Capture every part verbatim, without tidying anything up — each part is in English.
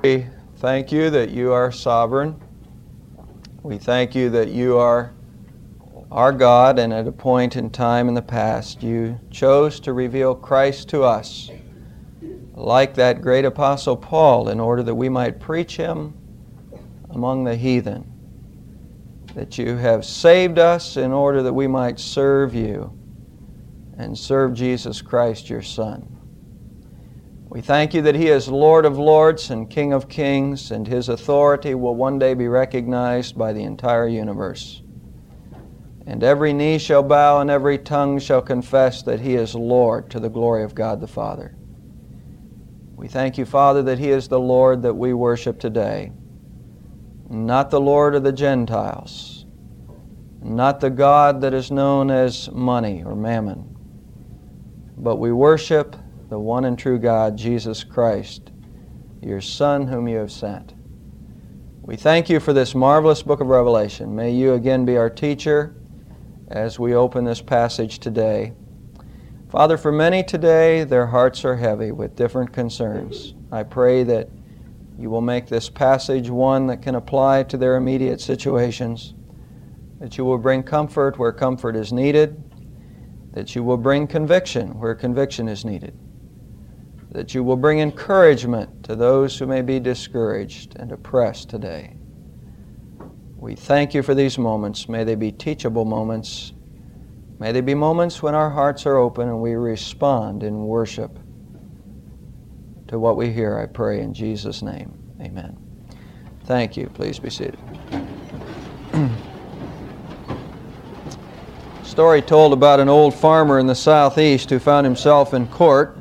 We thank you that you are sovereign. We thank you that you are our God, and at a point in time in the past you chose to reveal Christ to us, like that great apostle Paul, in order that we might preach Him among the heathen. That you have saved us in order that we might serve you and serve Jesus Christ, your Son. We thank you that He is Lord of lords and King of kings, and His authority will one day be recognized by the entire universe. And every knee shall bow and every tongue shall confess that He is Lord, to the glory of God the Father. We thank you, Father, that He is the Lord that we worship today, not the Lord of the Gentiles, not the God that is known as money or mammon, but we worship the one and true God, Jesus Christ, your Son whom you have sent. We thank you for this marvelous book of Revelation. May you again be our teacher as we open this passage today. Father, for many today, their hearts are heavy with different concerns. I pray that you will make this passage one that can apply to their immediate situations, that you will bring comfort where comfort is needed, that you will bring conviction where conviction is needed, that you will bring encouragement to those who may be discouraged and oppressed today. We thank you for these moments. May they be teachable moments. May they be moments when our hearts are open and we respond in worship to what we hear, I pray in Jesus' name. Amen. Thank you. Please be seated. Story told about an old farmer in the southeast who found himself in court.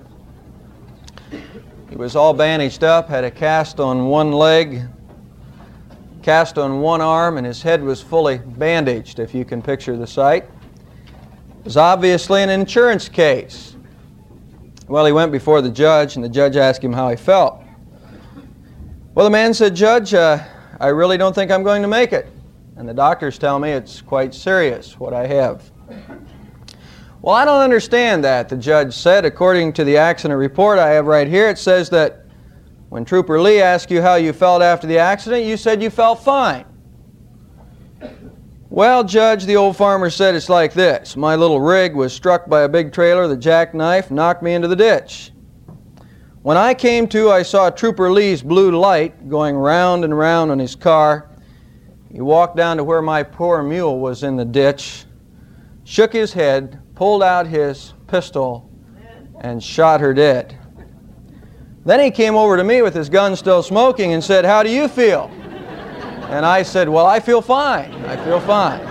He was all bandaged up, had a cast on one leg, cast on one arm, and his head was fully bandaged, if you can picture the sight. It was obviously an insurance case. Well, he went before the judge, and the judge asked him how he felt. Well, the man said, "Judge, uh, I really don't think I'm going to make it. And the doctors tell me it's quite serious, what I have." "Well, I don't understand that," the judge said. "According to the accident report I have right here, it says that when Trooper Lee asked you how you felt after the accident, you said you felt fine." "Well, Judge," the old farmer said, "it's like this. My little rig was struck by a big trailer. The jackknife knocked me into the ditch. When I came to, I saw Trooper Lee's blue light going round and round on his car. He walked down to where my poor mule was in the ditch, shook his head, pulled out his pistol, and shot her dead. Then he came over to me with his gun still smoking and said, 'How do you feel?' And I said, 'Well, I feel fine. I feel fine.'"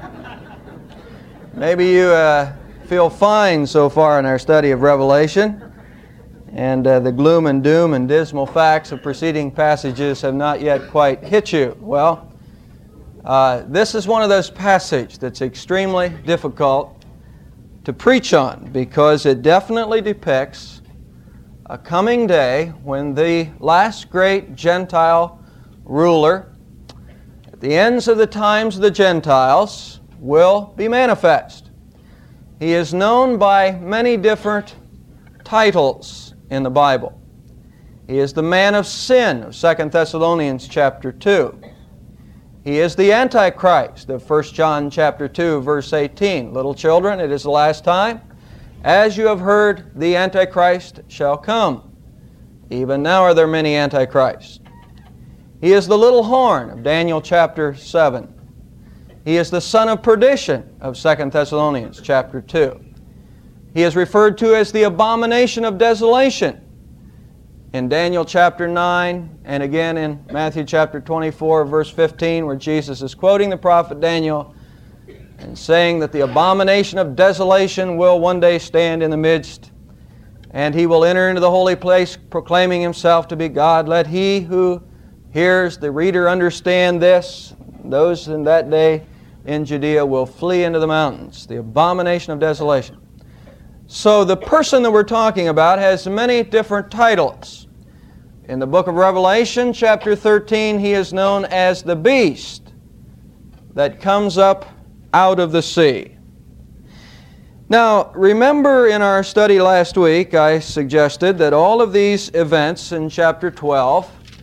Maybe you uh, feel fine so far in our study of Revelation, and uh, the gloom and doom and dismal facts of preceding passages have not yet quite hit you. Well, uh, this is one of those passages that's extremely difficult to preach on, because it definitely depicts a coming day when the last great Gentile ruler, at the ends of the times of the Gentiles, will be manifest. He is known by many different titles in the Bible. He is the man of sin of Second Thessalonians chapter two. He is the Antichrist of First John chapter two, verse eighteen. "Little children, it is the last time. As you have heard, the Antichrist shall come. Even now are there many Antichrists." He is the little horn of Daniel chapter seven. He is the son of perdition of Second Thessalonians chapter two. He is referred to as the abomination of desolation in Daniel chapter nine, and again in Matthew chapter twenty-four, verse fifteen, where Jesus is quoting the prophet Daniel and saying that the abomination of desolation will one day stand in the midst, and He will enter into the holy place proclaiming Himself to be God. Let he who hears the reader understand this. Those in that day in Judea will flee into the mountains. The abomination of desolation. So the person that we're talking about has many different titles. In the book of Revelation, chapter thirteen, he is known as the beast that comes up out of the sea. Now, remember in our study last week, I suggested that all of these events in chapter twelve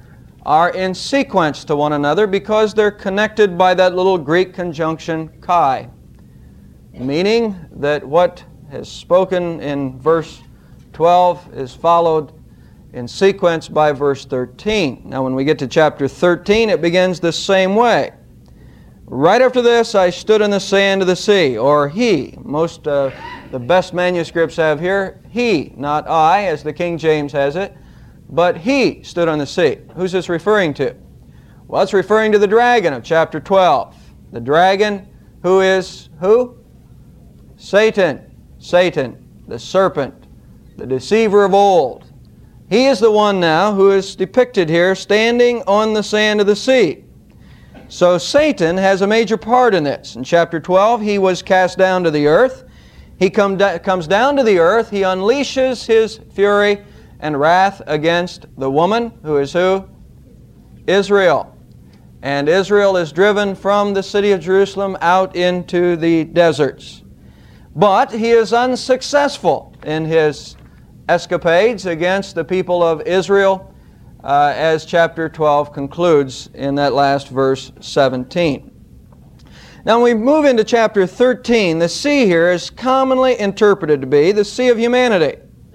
are in sequence to one another because they're connected by that little Greek conjunction kai, meaning that what is spoken in verse twelve is followed in sequence by verse thirteen. Now when we get to chapter thirteen, it begins the same way. Right after this, I stood in the sand of the sea, or he. Most uh, the best manuscripts have here, he, not I, as the King James has it, but he stood on the sea. Who's this referring to? Well, it's referring to the dragon of chapter twelve. The dragon who is who? Satan. Satan, the serpent, the deceiver of old. He is the one now who is depicted here standing on the sand of the sea. So Satan has a major part in this. In chapter twelve, he was cast down to the earth. He come da- comes down to the earth. He unleashes his fury and wrath against the woman, who is who? Israel. And Israel is driven from the city of Jerusalem out into the deserts. But he is unsuccessful in his escapades against the people of Israel, uh, as chapter twelve concludes in that last verse seventeen. Now when we move into chapter thirteen, the sea here is commonly interpreted to be the sea of humanity.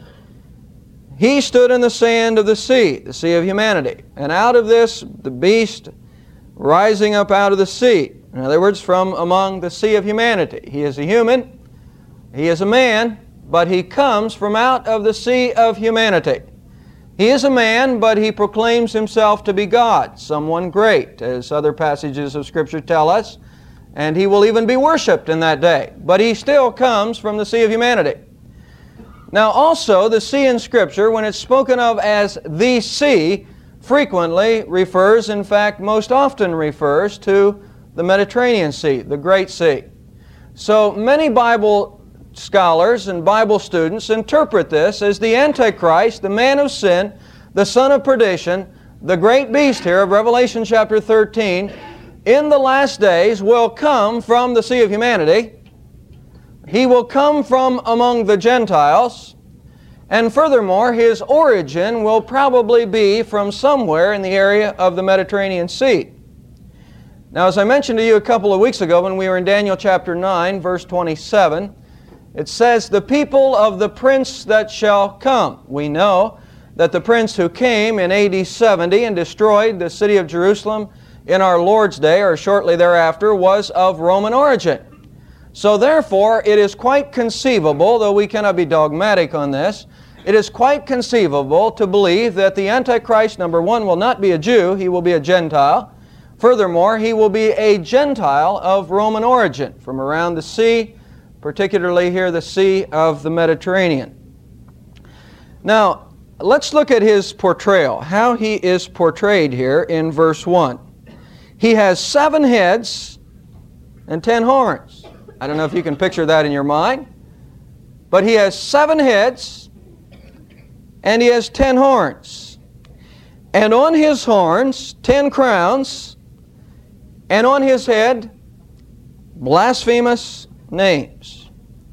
He stood in the sand of the sea, the sea of humanity. And out of this, the beast rising up out of the sea. In other words, from among the sea of humanity. He is a human, he is a man, but he comes from out of the sea of humanity. He is a man, but he proclaims himself to be God, someone great, as other passages of Scripture tell us. And he will even be worshipped in that day. But he still comes from the sea of humanity. Now also, the sea in Scripture, when it's spoken of as the sea, frequently refers, in fact, most often refers to the Mediterranean Sea, the Great Sea. So many Bible scholars and Bible students interpret this as the Antichrist, the man of sin, the son of perdition, the great beast here of Revelation chapter thirteen, in the last days will come from the sea of humanity. He will come from among the Gentiles, and furthermore, his origin will probably be from somewhere in the area of the Mediterranean Sea. Now, as I mentioned to you a couple of weeks ago when we were in Daniel chapter nine, verse twenty-seven, it says, "The people of the prince that shall come." We know that the prince who came in A D seventy and destroyed the city of Jerusalem in our Lord's day, or shortly thereafter, was of Roman origin. So therefore, it is quite conceivable, though we cannot be dogmatic on this, it is quite conceivable to believe that the Antichrist, number one, will not be a Jew, he will be a Gentile. Furthermore, he will be a Gentile of Roman origin, from around the sea, particularly here the Sea of the Mediterranean. Now, let's look at his portrayal, how he is portrayed here in verse one. He has seven heads and ten horns. I don't know if you can picture that in your mind, but he has seven heads and he has ten horns. And on his horns, ten crowns, and on his head, blasphemous names.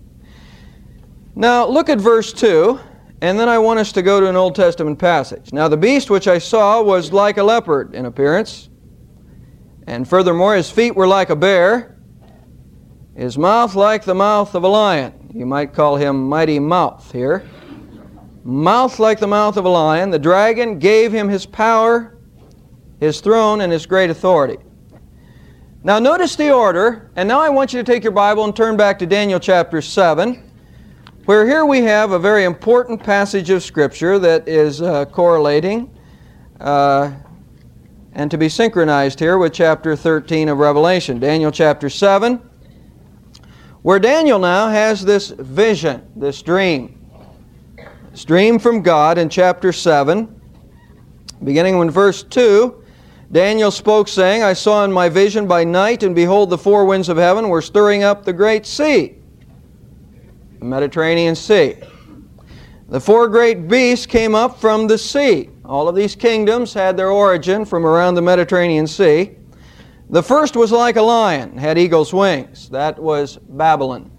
Now look at verse two, and then I want us to go to an Old Testament passage. "Now the beast which I saw was like a leopard in appearance, and furthermore his feet were like a bear, his mouth like the mouth of a lion." You might call him Mighty Mouth here. "Mouth like the mouth of a lion. The dragon gave him his power, his throne, and his great authority." Now notice the order, and now I want you to take your Bible and turn back to Daniel chapter seven, where here we have a very important passage of Scripture that is uh, correlating uh, and to be synchronized here with chapter thirteen of Revelation. Daniel chapter seven, where Daniel now has this vision, this dream. This dream from God in chapter seven, beginning in verse two. Daniel spoke, saying, "I saw in my vision by night, and behold, the four winds of heaven were stirring up the great sea," the Mediterranean Sea. "The four great beasts came up from the sea." All of these kingdoms had their origin from around the Mediterranean Sea. "The first was like a lion, had eagle's wings." That was Babylon.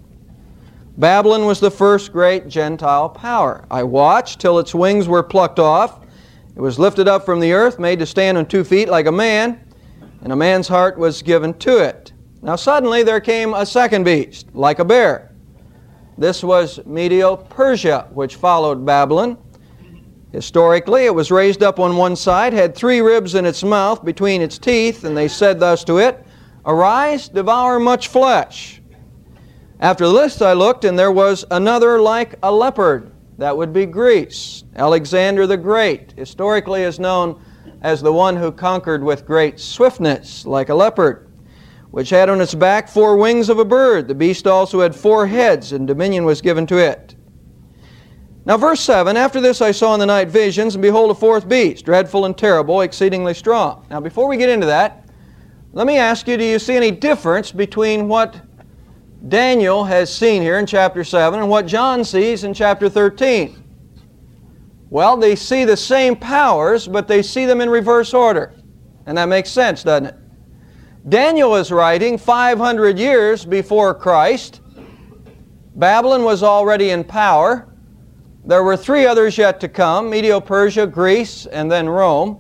Babylon was the first great Gentile power. "I watched till its wings were plucked off, It was lifted up from the earth, made to stand on two feet like a man, and a man's heart was given to it. Now suddenly there came a second beast, like a bear. This was Medo-Persia, which followed Babylon. Historically, it was raised up on one side, had three ribs in its mouth between its teeth, and they said thus to it, "Arise, devour much flesh." After this I looked, and there was another like a leopard. That would be Greece. Alexander the Great, historically is known as the one who conquered with great swiftness, like a leopard, which had on its back four wings of a bird. The beast also had four heads, and dominion was given to it. Now verse seven, "After this I saw in the night visions, and behold a fourth beast, dreadful and terrible, exceedingly strong." Now before we get into that, let me ask you, do you see any difference between what Daniel has seen here in chapter seven and what John sees in chapter thirteen? Well, they see the same powers, but they see them in reverse order. And that makes sense, doesn't it? Daniel is writing five hundred years before Christ. Babylon was already in power. There were three others yet to come, Medo-Persia, Greece, and then Rome.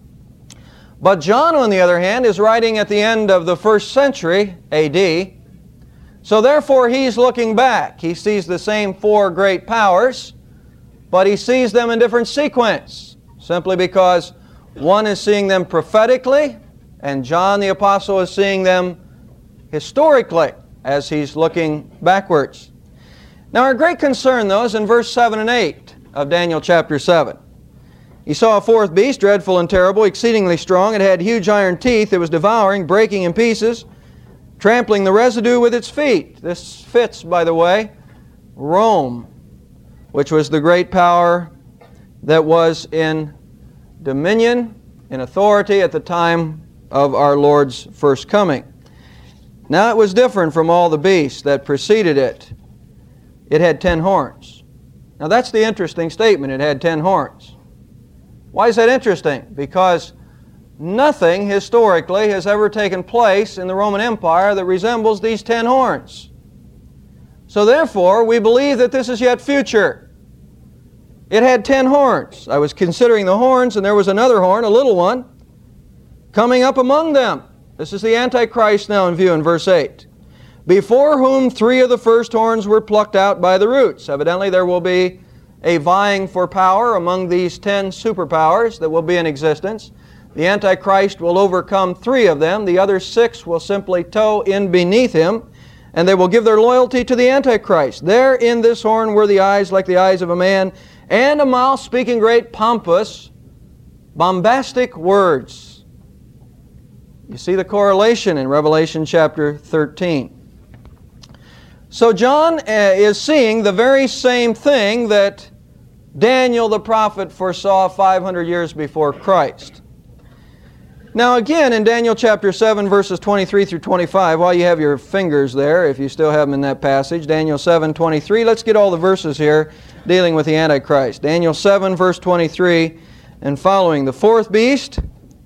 But John, on the other hand, is writing at the end of the first century A D. So therefore he's looking back. He sees the same four great powers, but he sees them in different sequence, simply because one is seeing them prophetically, and John the Apostle is seeing them historically as he's looking backwards. Now our great concern, though, is in verse seven and eight of Daniel chapter seven. He saw a fourth beast, dreadful and terrible, exceedingly strong. It had huge iron teeth. It was devouring, breaking in pieces, trampling the residue with its feet. This fits, by the way, Rome, which was the great power that was in dominion, in authority at the time of our Lord's first coming. Now it was different from all the beasts that preceded it. It had ten horns. Now that's the interesting statement, it had ten horns. Why is that interesting? Because nothing historically has ever taken place in the Roman Empire that resembles these ten horns. So therefore, we believe that this is yet future. It had ten horns. I was considering the horns, and there was another horn, a little one, coming up among them. This is the Antichrist now in view in verse eight. Before whom three of the first horns were plucked out by the roots. Evidently there will be a vying for power among these ten superpowers that will be in existence. The Antichrist will overcome three of them. The other six will simply toe in beneath him, and they will give their loyalty to the Antichrist. There in this horn were the eyes like the eyes of a man, and a mouth speaking great pompous, bombastic words. You see the correlation in Revelation chapter thirteen. So John is seeing the very same thing that Daniel the prophet foresaw five hundred years before Christ. Now again in Daniel chapter seven verses twenty-three through twenty-five, while you have your fingers there, if you still have them in that passage, Daniel seven twenty-three, let's get all the verses here dealing with the Antichrist. Daniel seven verse twenty-three and following. The fourth beast,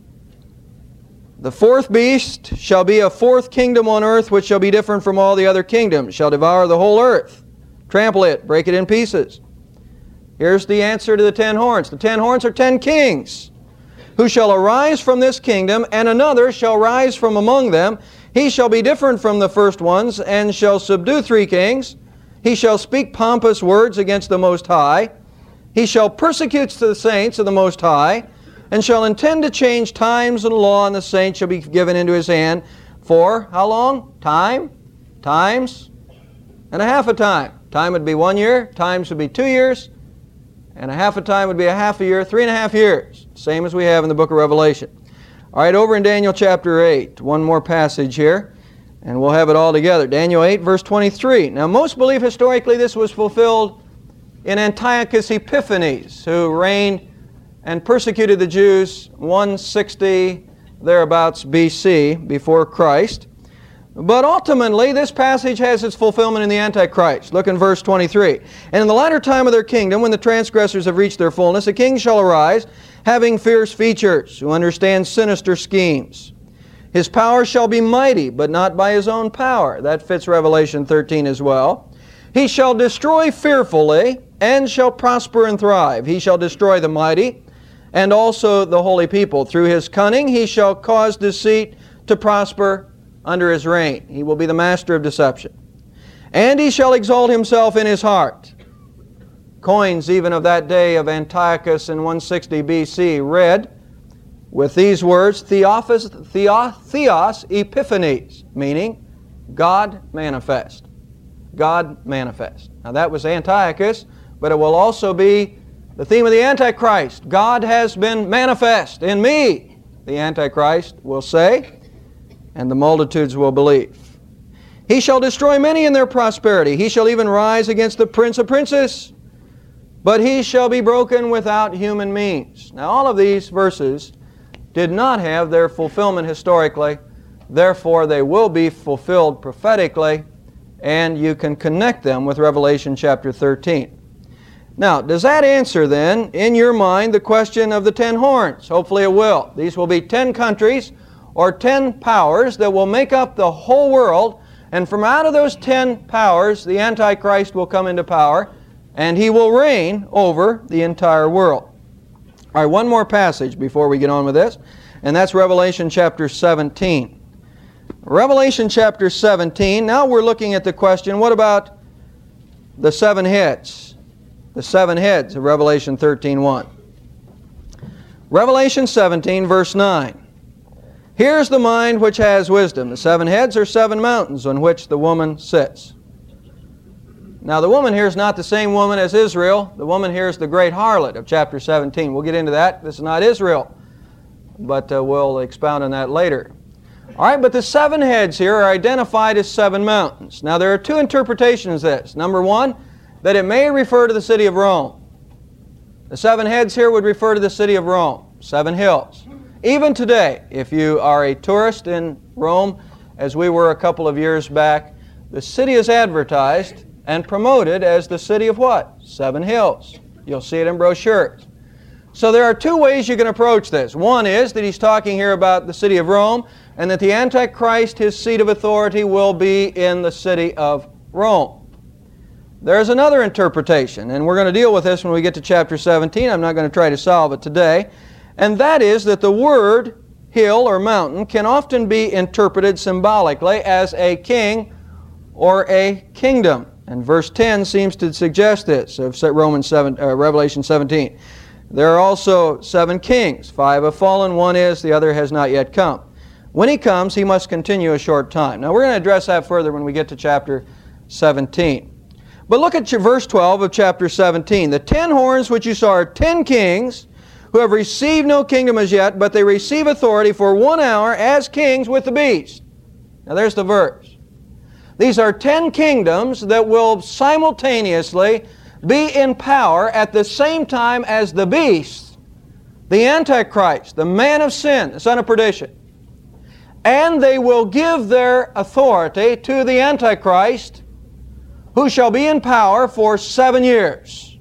the fourth beast shall be a fourth kingdom on earth, which shall be different from all the other kingdoms, shall devour the whole earth, trample it, break it in pieces. Here's the answer to the ten horns. The ten horns are ten kings, who shall arise from this kingdom, and another shall rise from among them. He shall be different from the first ones, and shall subdue three kings. He shall speak pompous words against the Most High. He shall persecute the saints of the Most High, and shall intend to change times and law, and the saints shall be given into his hand for how long? Time, times, and a half a time. Time would be one year, times would be two years, and a half a time would be a half a year, three and a half years. Same as we have in the book of Revelation. All right, over in Daniel chapter eight, one more passage here, and we'll have it all together. Daniel eight, verse twenty-three. Now, most believe historically this was fulfilled in Antiochus Epiphanes, who reigned and persecuted the Jews one sixty thereabouts B C, before Christ. But ultimately, this passage has its fulfillment in the Antichrist. Look in verse twenty-three. And in the latter time of their kingdom, when the transgressors have reached their fullness, a king shall arise, having fierce features, who understands sinister schemes. His power shall be mighty, but not by his own power. That fits Revelation thirteen as well. He shall destroy fearfully, and shall prosper and thrive. He shall destroy the mighty, and also the holy people. Through his cunning he shall cause deceit to prosper under his reign. He will be the master of deception. And he shall exalt himself in his heart. Coins even of that day of Antiochus in one sixty B C read with these words, Theophos, Theo, Theos Epiphanes, meaning God manifest. God manifest. Now that was Antiochus, but it will also be the theme of the Antichrist. God has been manifest in me, the Antichrist will say, and the multitudes will believe. He shall destroy many in their prosperity. He shall even rise against the prince of princes, but he shall be broken without human means. Now all of these verses did not have their fulfillment historically, therefore they will be fulfilled prophetically, and you can connect them with Revelation chapter thirteen. Now, does that answer then, in your mind, the question of the ten horns? Hopefully it will. These will be ten countries or ten powers that will make up the whole world, and from out of those ten powers, the Antichrist will come into power, and he will reign over the entire world. All right, one more passage before we get on with this, and that's Revelation chapter seventeen. Revelation chapter seventeen, now we're looking at the question, what about the seven heads? The seven heads of Revelation thirteen one. Revelation seventeen, verse nine. Here's the mind which has wisdom. The seven heads are seven mountains on which the woman sits. Now the woman here is not the same woman as Israel. The woman here is the great harlot of chapter seventeen. We'll get into that. This is not Israel, but uh, we'll expound on that later. All right, but the seven heads here are identified as seven mountains. Now there are two interpretations of this. Number one, that it may refer to the city of Rome. The seven heads here would refer to the city of Rome, seven hills. Even today, if you are a tourist in Rome, as we were a couple of years back, the city is advertised and promoted as the city of what? Seven hills. You'll see it in brochures. So there are two ways you can approach this. One is that he's talking here about the city of Rome, and that the Antichrist, his seat of authority, will be in the city of Rome. There's another interpretation, and we're going to deal with this when we get to chapter seventeen. I'm not going to try to solve it today. And that is that the word hill or mountain can often be interpreted symbolically as a king or a kingdom. And verse ten seems to suggest this of Romans seven, uh, Revelation seventeen. There are also seven kings. Five have fallen, one is, the other has not yet come. When he comes, he must continue a short time. Now we're going to address that further when we get to chapter seventeen. But look at verse twelve of chapter seventeen. The ten horns which you saw are ten kings who have received no kingdom as yet, but they receive authority for one hour as kings with the beast. Now there's the verse. These are ten kingdoms that will simultaneously be in power at the same time as the beast, the Antichrist, the man of sin, the son of perdition. And they will give their authority to the Antichrist, who shall be in power for seven years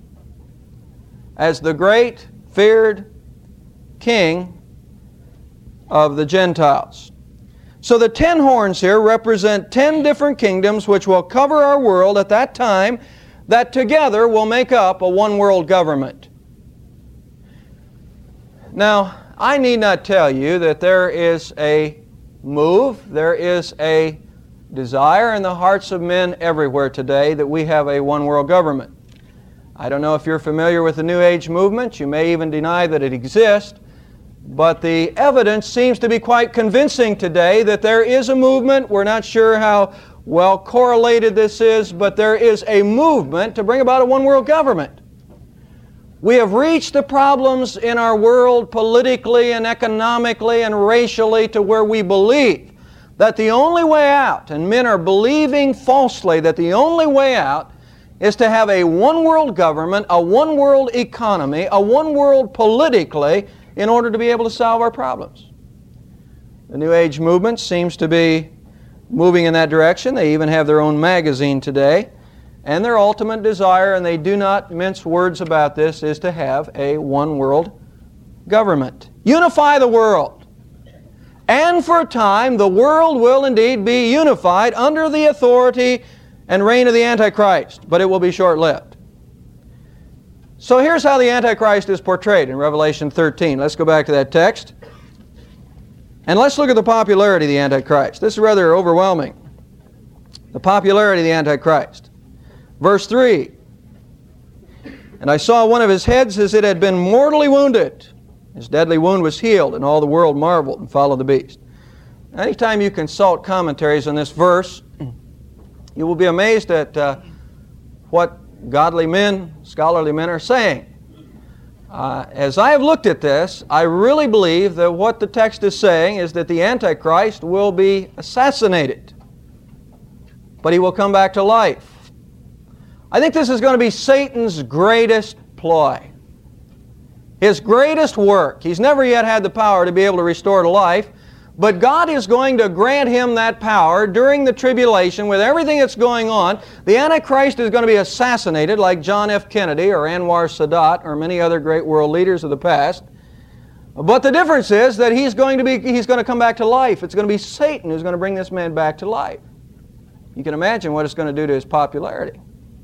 as the great feared king of the Gentiles. So the ten horns here represent ten different kingdoms which will cover our world at that time, that together will make up a one world government. Now, I need not tell you that there is a move, there is a desire in the hearts of men everywhere today that we have a one world government. I don't know if you're familiar with the New Age movement. You may even deny that it exists. But the evidence seems to be quite convincing today that there is a movement. We're not sure how well correlated this is, but there is a movement to bring about a one world government. We have reached the problems in our world politically and economically and racially to where we believe that the only way out, and men are believing falsely that the only way out is to have a one world government, a one world economy, a one world politically in order to be able to solve our problems. The New Age movement seems to be moving in that direction. They even have their own magazine today. And their ultimate desire, and they do not mince words about this, is to have a one world government. Unify the world. And for a time, the world will indeed be unified under the authority and reign of the Antichrist, but it will be short-lived. So here's how the Antichrist is portrayed in Revelation thirteen. Let's go back to that text. And let's look at the popularity of the Antichrist. This is rather overwhelming. The popularity of the Antichrist. Verse three. And I saw one of his heads as it had been mortally wounded. His deadly wound was healed, and all the world marveled and followed the beast. Anytime you consult commentaries on this verse, you will be amazed at uh, what godly men, scholarly men are saying. Uh, as I have looked at this, I really believe that what the text is saying is that the Antichrist will be assassinated, but he will come back to life. I think this is going to be Satan's greatest ploy, his greatest work. He's never yet had the power to be able to restore to life, but God is going to grant him that power during the tribulation with everything that's going on. The Antichrist is going to be assassinated like John F. Kennedy or Anwar Sadat or many other great world leaders of the past. But the difference is that he's going to be, he's going to come back to life. It's going to be Satan who's going to bring this man back to life. You can imagine what it's going to do to his popularity.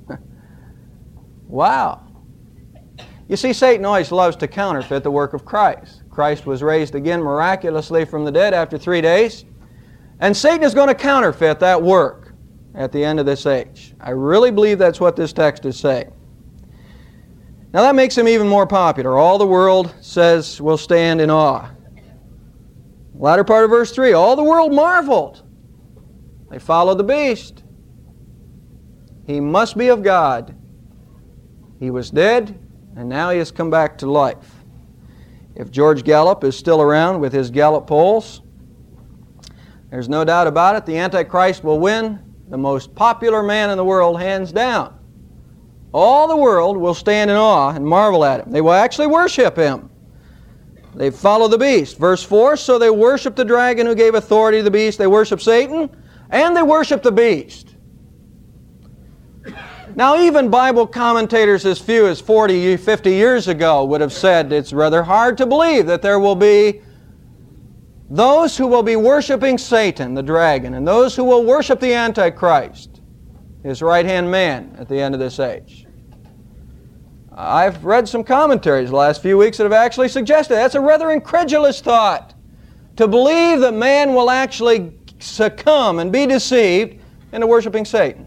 Wow. You see, Satan always loves to counterfeit the work of Christ. Christ was raised again miraculously from the dead after three days. And Satan is going to counterfeit that work at the end of this age. I really believe that's what this text is saying. Now that makes him even more popular. All the world says will stand in awe. Latter part of verse three, all the world marveled. They followed the beast. He must be of God. He was dead, and now he has come back to life. If George Gallup is still around with his Gallup polls, there's no doubt about it, the Antichrist will win the most popular man in the world, hands down. All the world will stand in awe and marvel at him. They will actually worship him. They follow the beast. Verse four, so they worship the dragon who gave authority to the beast. They worship Satan, and they worship the beast. Now, even Bible commentators as few as forty, fifty years ago would have said it's rather hard to believe that there will be those who will be worshiping Satan, the dragon, and those who will worship the Antichrist, his right-hand man, at the end of this age. I've read some commentaries the last few weeks that have actually suggested that's a rather incredulous thought, to believe that man will actually succumb and be deceived into worshiping Satan.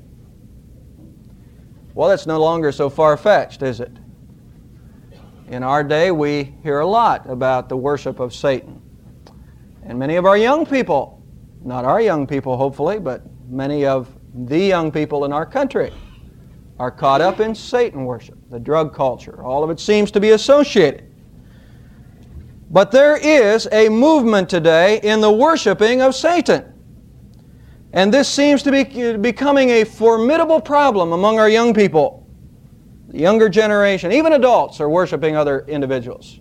Well, that's no longer so far-fetched, is it? In our day, we hear a lot about the worship of Satan. And many of our young people, not our young people hopefully, but many of the young people in our country are caught up in Satan worship, the drug culture. All of it seems to be associated. But there is a movement today in the worshiping of Satan. And this seems to be becoming a formidable problem among our young people. The younger generation, even adults, are worshiping other individuals.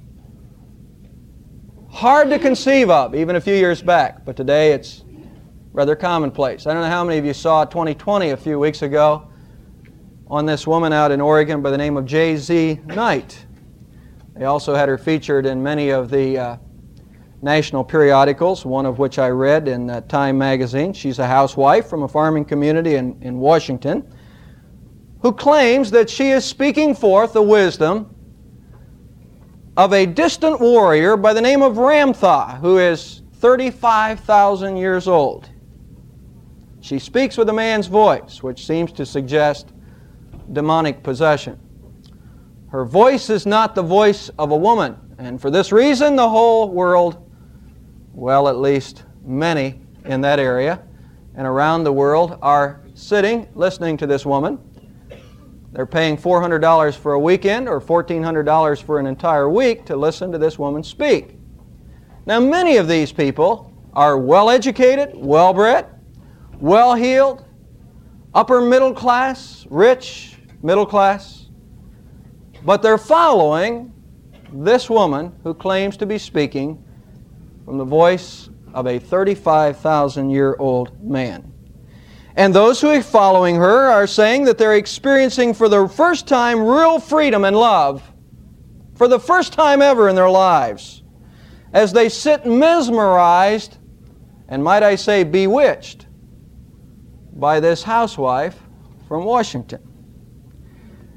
Hard to conceive of, even a few years back, but today it's rather commonplace. I don't know how many of you saw twenty twenty a few weeks ago on this woman out in Oregon by the name of J Z Knight. They also had her featured in many of the uh, national periodicals, one of which I read in uh, Time magazine. She's a housewife from a farming community in, in Washington who claims that she is speaking forth the wisdom of a distant warrior by the name of Ramtha, who is thirty-five thousand years old. She speaks with a man's voice, which seems to suggest demonic possession. Her voice is not the voice of a woman, and for this reason the whole world, well, at least many in that area and around the world, are sitting, listening to this woman. They're paying four hundred dollars for a weekend or fourteen hundred dollars for an entire week to listen to this woman speak. Now, many of these people are well-educated, well-bred, well-heeled, upper middle class, rich middle class, but they're following this woman who claims to be speaking from the voice of a thirty-five thousand year old man. And those who are following her are saying that they're experiencing for the first time real freedom and love for the first time ever in their lives as they sit mesmerized and, might I say, bewitched by this housewife from Washington.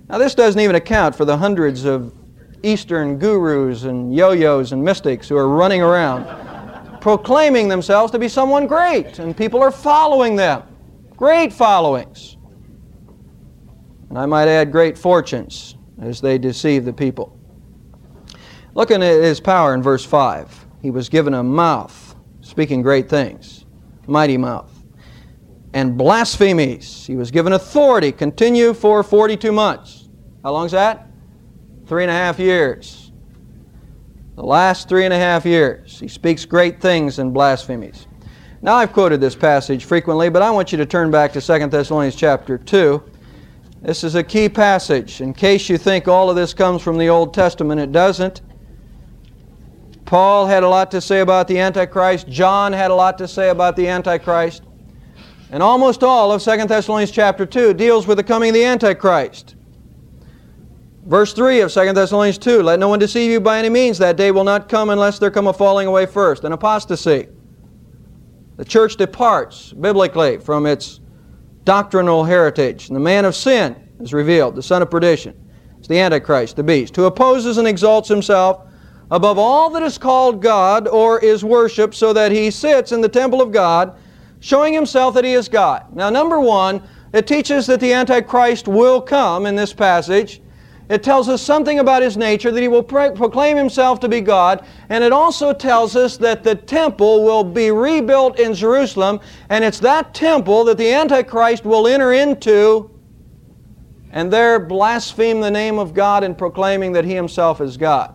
Now this doesn't even account for the hundreds of Eastern gurus and yo-yos and mystics who are running around proclaiming themselves to be someone great, and people are following them. Great followings. And I might add great fortunes as they deceive the people. Looking at his power in verse five, he was given a mouth, speaking great things, mighty mouth. And blasphemies, he was given authority, continue for forty-two months. How long is that? Three and a half years. The last three and a half years, he speaks great things and blasphemies. Now I've quoted this passage frequently, but I want you to turn back to Second Thessalonians chapter two. This is a key passage. In case you think all of this comes from the Old Testament, it doesn't. Paul had a lot to say about the Antichrist. John had a lot to say about the Antichrist. And almost all of Second Thessalonians chapter two deals with the coming of the Antichrist. Verse three of Second Thessalonians two, let no one deceive you by any means. That day will not come unless there come a falling away first, an apostasy. The church departs biblically from its doctrinal heritage. And the man of sin is revealed, the son of perdition. It's the Antichrist, the beast, who opposes and exalts himself above all that is called God or is worshipped, so that he sits in the temple of God, showing himself that he is God. Now, number one, it teaches that the Antichrist will come in this passage. It tells us something about his nature, that he will pro- proclaim himself to be God. And it also tells us that the temple will be rebuilt in Jerusalem, and it's that temple that the Antichrist will enter into and there blaspheme the name of God in proclaiming that he himself is God.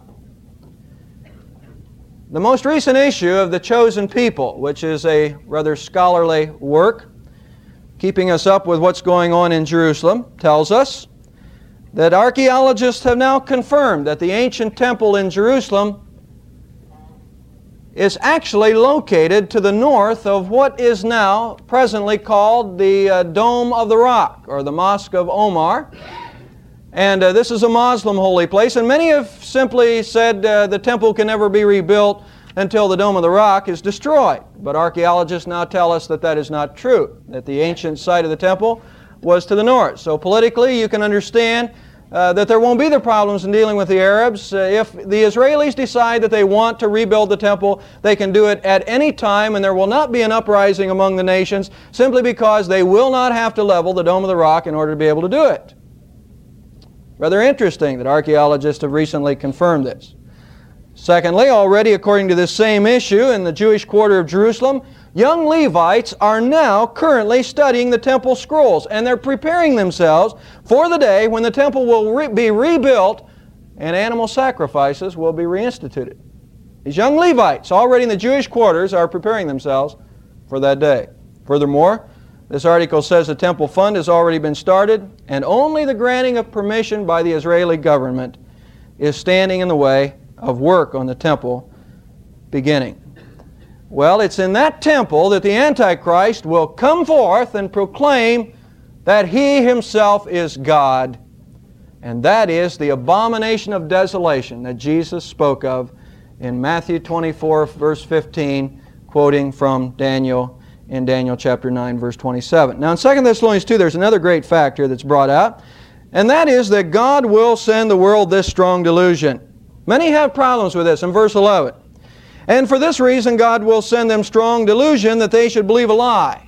The most recent issue of The Chosen People, which is a rather scholarly work, keeping us up with what's going on in Jerusalem, tells us that archaeologists have now confirmed that the ancient temple in Jerusalem is actually located to the north of what is now presently called the uh, Dome of the Rock, or the Mosque of Omar. And uh, this is a Muslim holy place, and many have simply said uh, the temple can never be rebuilt until the Dome of the Rock is destroyed. But archaeologists now tell us that that is not true, that the ancient site of the temple was to the north. So politically, you can understand uh, that there won't be the problems in dealing with the Arabs. Uh, if the Israelis decide that they want to rebuild the temple, they can do it at any time, and there will not be an uprising among the nations, simply because they will not have to level the Dome of the Rock in order to be able to do it. Rather interesting that archaeologists have recently confirmed this. Secondly, already according to this same issue in the Jewish quarter of Jerusalem, young Levites are now currently studying the temple scrolls, and they're preparing themselves for the day when the temple will re- be rebuilt and animal sacrifices will be reinstituted. These young Levites, already in the Jewish quarters, are preparing themselves for that day. Furthermore, this article says the temple fund has already been started, and only the granting of permission by the Israeli government is standing in the way of work on the temple beginning. Well, it's in that temple that the Antichrist will come forth and proclaim that he himself is God. And that is the abomination of desolation that Jesus spoke of in Matthew twenty-four, verse fifteen, quoting from Daniel in Daniel chapter nine, verse twenty-seven. Now in Second Thessalonians two, there's another great fact here that's brought out, and that is that God will send the world this strong delusion. Many have problems with this in verse eleven. And for this reason God will send them strong delusion that they should believe a lie.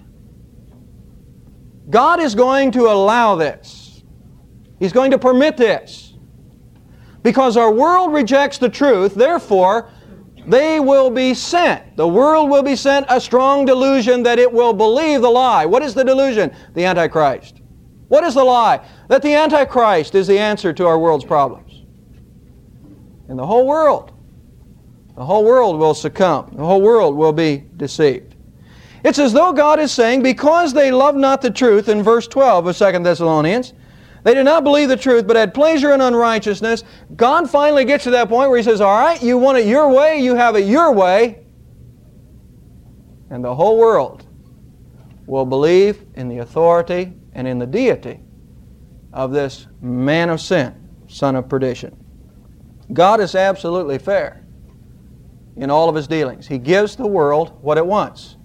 God is going to allow this. He's going to permit this. Because our world rejects the truth, therefore they will be sent. The world will be sent a strong delusion that it will believe the lie. What is the delusion? The Antichrist. What is the lie? That the Antichrist is the answer to our world's problems. And the whole world, the whole world will succumb. The whole world will be deceived. It's as though God is saying, because they love not the truth, in verse twelve of Second Thessalonians, they did not believe the truth, but had pleasure in unrighteousness. God finally gets to that point where He says, all right, you want it your way, you have it your way. And the whole world will believe in the authority and in the deity of this man of sin, son of perdition. God is absolutely fair in all of His dealings. He gives the world what it wants,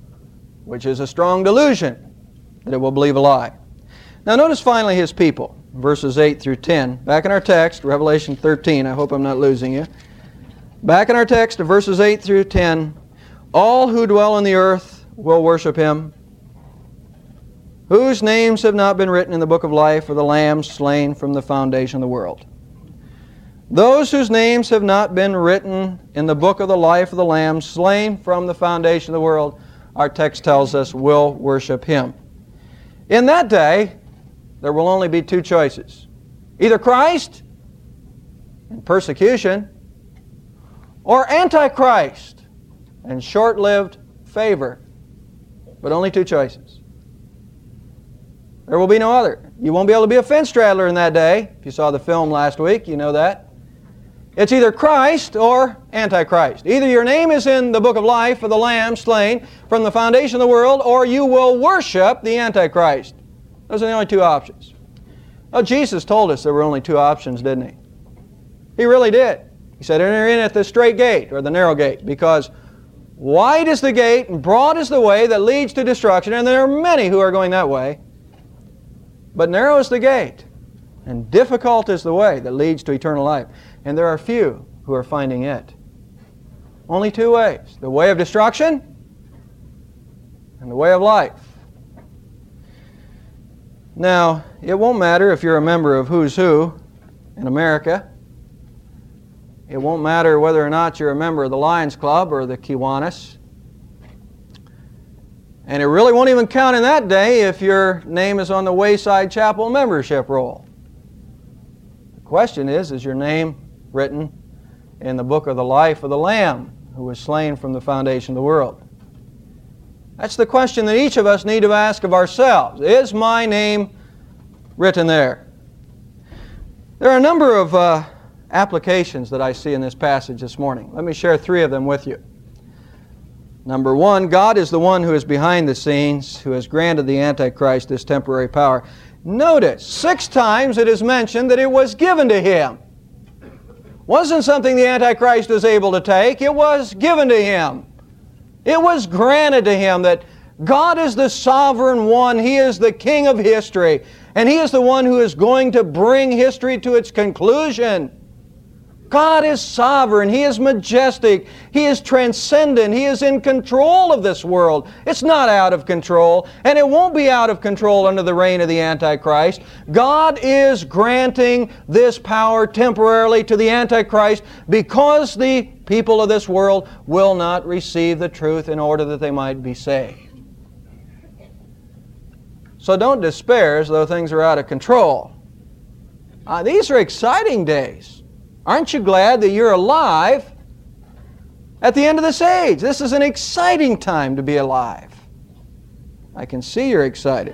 which is a strong delusion that it will believe a lie. Now notice finally His people. verses eight through ten. Back in our text, Revelation thirteen. I hope I'm not losing you. Back in our text, verses eight through ten. All who dwell on the earth will worship Him, whose names have not been written in the book of life of the Lamb slain from the foundation of the world. Those whose names have not been written in the book of the life of the Lamb slain from the foundation of the world, our text tells us, will worship Him. In that day, there will only be two choices. Either Christ and persecution, or Antichrist and short-lived favor. But only two choices. There will be no other. You won't be able to be a fence straddler in that day. If you saw the film last week, you know that. It's either Christ or Antichrist. Either your name is in the book of life of the Lamb slain from the foundation of the world, or you will worship the Antichrist. Those are the only two options. Well, Jesus told us there were only two options, didn't He? He really did. He said, enter in at the straight gate, or the narrow gate, because wide is the gate and broad is the way that leads to destruction, and there are many who are going that way. But narrow is the gate, and difficult is the way that leads to eternal life. And there are few who are finding it. Only two ways. The way of destruction and the way of life. Now, it won't matter if you're a member of Who's Who in America. It won't matter whether or not you're a member of the Lions Club or the Kiwanis. And it really won't even count in that day if your name is on the Wayside Chapel membership roll. The question is, is your name written in the book of the life of the Lamb who was slain from the foundation of the world? That's the question that each of us need to ask of ourselves. Is my name written there? There are a number of uh, applications that I see in this passage this morning. Let me share three of them with you. Number one, God is the one who is behind the scenes, who has granted the Antichrist this temporary power. Notice, six times it is mentioned that it was given to him. Wasn't something the Antichrist was able to take. It was given to him. It was granted to him that God is the sovereign one. He is the king of history. And He is the one who is going to bring history to its conclusion. God is sovereign. He is majestic. He is transcendent. He is in control of this world. It's not out of control, and it won't be out of control under the reign of the Antichrist. God is granting this power temporarily to the Antichrist because the people of this world will not receive the truth in order that they might be saved. So don't despair as though things are out of control. Uh, these are exciting days. Aren't you glad that you're alive at the end of this age? This is an exciting time to be alive. I can see you're excited.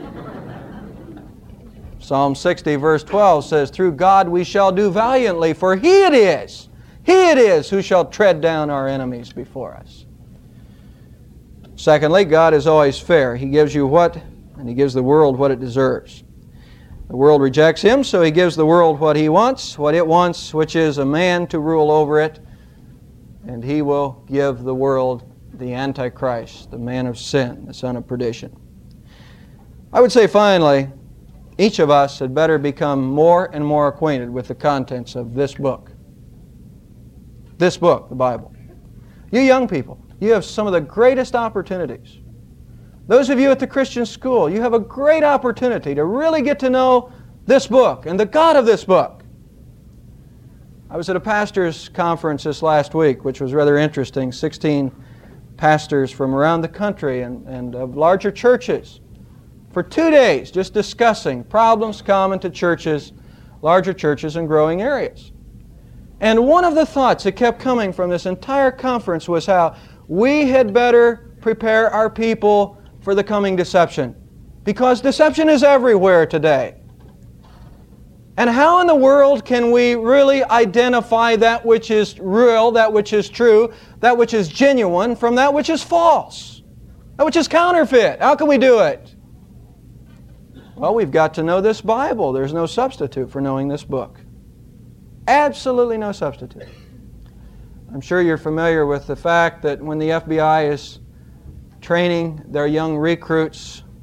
Psalm sixty verse twelve says, through God we shall do valiantly, for He it is, He it is who shall tread down our enemies before us. Secondly, God is always fair. He gives you what, and He gives the world what it deserves. The world rejects Him, so He gives the world what He wants, what it wants, which is a man to rule over it. And He will give the world the Antichrist, the man of sin, the son of perdition. I would say finally, each of us had better become more and more acquainted with the contents of this book. This book, the Bible. You young people, you have some of the greatest opportunities. Those of you at the Christian school, you have a great opportunity to really get to know this book and the God of this book. I was at a pastor's conference this last week, which was rather interesting. Sixteen pastors from around the country and, and of larger churches for two days just discussing problems common to churches, larger churches in growing areas. And one of the thoughts that kept coming from this entire conference was how we had better prepare our people for the coming deception. Because deception is everywhere today. And how in the world can we really identify that which is real, that which is true, that which is genuine from that which is false, that which is counterfeit? How can we do it? Well, we've got to know this Bible. There's no substitute for knowing this book. Absolutely no substitute. I'm sure you're familiar with the fact that when the F B I is training their young recruits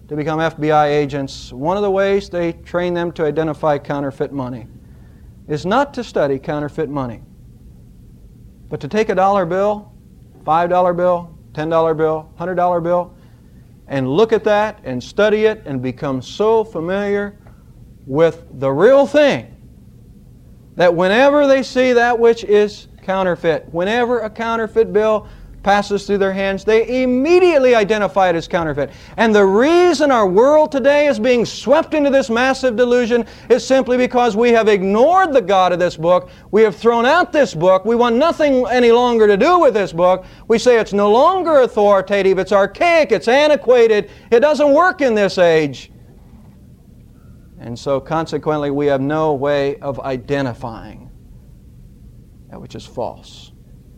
to become F B I agents, one of the ways they train them to identify counterfeit money is not to study counterfeit money, but to take a dollar bill, five dollar bill, ten dollar bill, one hundred dollar bill, and look at that and study it and become so familiar with the real thing that whenever they see that which is counterfeit, whenever a counterfeit bill passes through their hands, they immediately identify it as counterfeit. And the reason our world today is being swept into this massive delusion is simply because we have ignored the God of this book. We have thrown out this book. We want nothing any longer to do with this book. We say it's no longer authoritative, it's archaic, it's antiquated, it doesn't work in this age. And so consequently we have no way of identifying that which is false.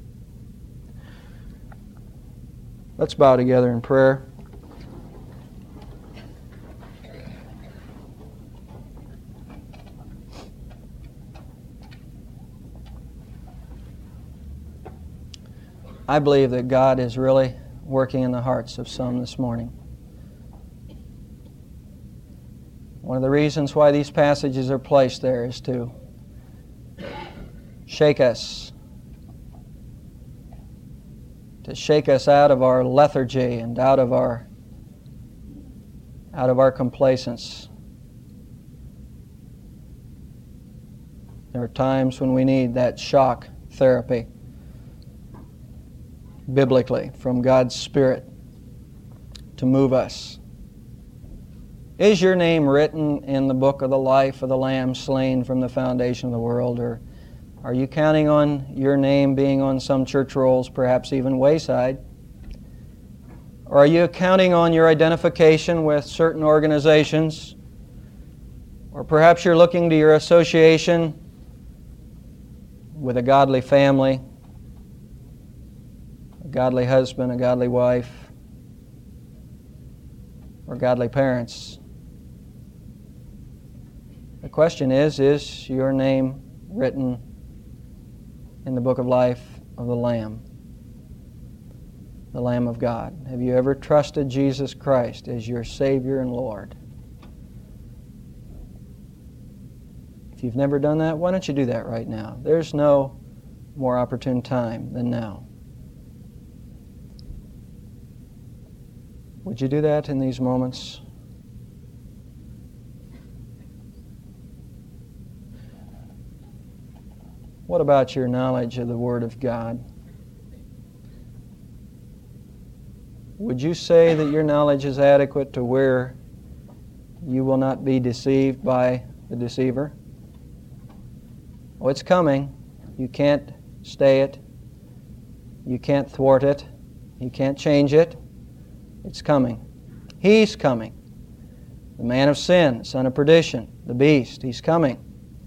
Let's bow together in prayer. I believe that God is really working in the hearts of some this morning. One of the reasons why these passages are placed there is to shake us, to shake us out of our lethargy and out of our out of our complacence. There are times when we need that shock therapy, biblically, from God's Spirit to move us. Is your name written in the book of the life of the Lamb slain from the foundation of the world? Or are you counting on your name being on some church rolls, perhaps even wayside? Or are you counting on your identification with certain organizations? Or perhaps you're looking to your association with a godly family, a godly husband, a godly wife, or godly parents. The question is, is your name written in the book of life of the Lamb, the Lamb of God? Have you ever trusted Jesus Christ as your Savior and Lord? If you've never done that, why don't you do that right now? There's no more opportune time than now. Would you do that in these moments? What about your knowledge of the Word of God? Would you say that your knowledge is adequate to where you will not be deceived by the deceiver? Oh, it's coming. You can't stay it. You can't thwart it. You can't change it. It's coming. He's coming. The man of sin, the son of perdition, the beast, he's coming.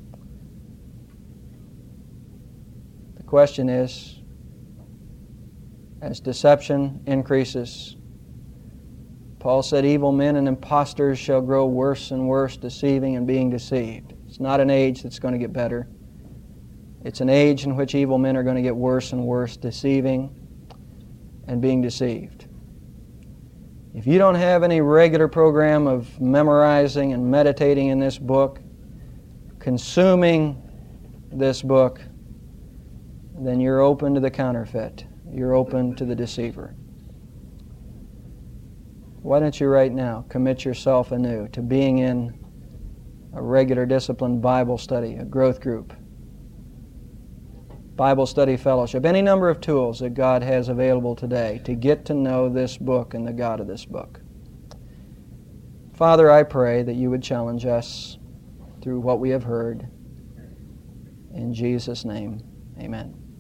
The question is, as deception increases, Paul said, evil men and impostors shall grow worse and worse, deceiving and being deceived. It's not an age that's going to get better. It's an age in which evil men are going to get worse and worse, deceiving and being deceived. If you don't have any regular program of memorizing and meditating in this book, consuming this book, then you're open to the counterfeit. You're open to the deceiver. Why don't you right now commit yourself anew to being in a regular disciplined Bible study, a growth group, Bible study fellowship, any number of tools that God has available today to get to know this book and the God of this book. Father, I pray that you would challenge us through what we have heard. In Jesus' name, amen.